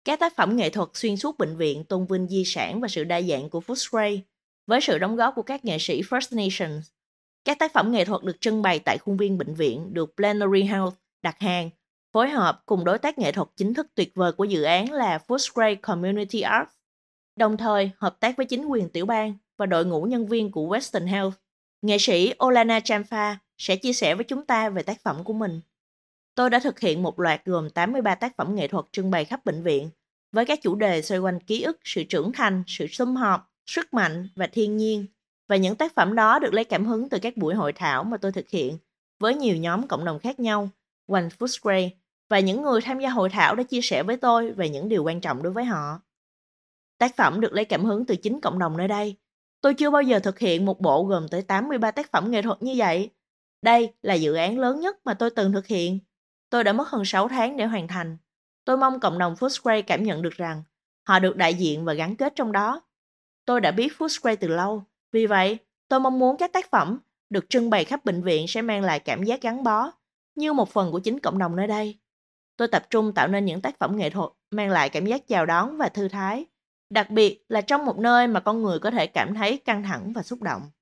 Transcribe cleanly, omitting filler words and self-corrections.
Các tác phẩm nghệ thuật xuyên suốt bệnh viện tôn vinh di sản và sự đa dạng của Footscray với sự đóng góp của các nghệ sĩ First Nations. Các tác phẩm nghệ thuật được trưng bày tại khuôn viên bệnh viện được Plenary Health đặt hàng, phối hợp cùng đối tác nghệ thuật chính thức tuyệt vời của dự án là Footscray Community Arts, đồng thời hợp tác với chính quyền tiểu bang và đội ngũ nhân viên của Western Health. Nghệ sĩ Olana Champa sẽ chia sẻ với chúng ta về tác phẩm của mình. Tôi đã thực hiện một loạt gồm 83 tác phẩm nghệ thuật trưng bày khắp bệnh viện, với các chủ đề xoay quanh ký ức, sự trưởng thành, sự sum họp, sức mạnh và thiên nhiên. Và những tác phẩm đó được lấy cảm hứng từ các buổi hội thảo mà tôi thực hiện với nhiều nhóm cộng đồng khác nhau quanh Footscray, và những người tham gia hội thảo đã chia sẻ với tôi về những điều quan trọng đối với họ. Tác phẩm được lấy cảm hứng từ chính cộng đồng nơi đây. Tôi chưa bao giờ thực hiện một bộ gồm tới 83 tác phẩm nghệ thuật như vậy. Đây là dự án lớn nhất mà tôi từng thực hiện. Tôi đã mất hơn 6 tháng để hoàn thành. Tôi mong cộng đồng Footscray cảm nhận được rằng họ được đại diện và gắn kết trong đó. Tôi đã biết Footscray từ lâu, vì vậy tôi mong muốn các tác phẩm được trưng bày khắp bệnh viện sẽ mang lại cảm giác gắn bó, như một phần của chính cộng đồng nơi đây. Tôi tập trung tạo nên những tác phẩm nghệ thuật mang lại cảm giác chào đón và thư thái, đặc biệt là trong một nơi mà con người có thể cảm thấy căng thẳng và xúc động.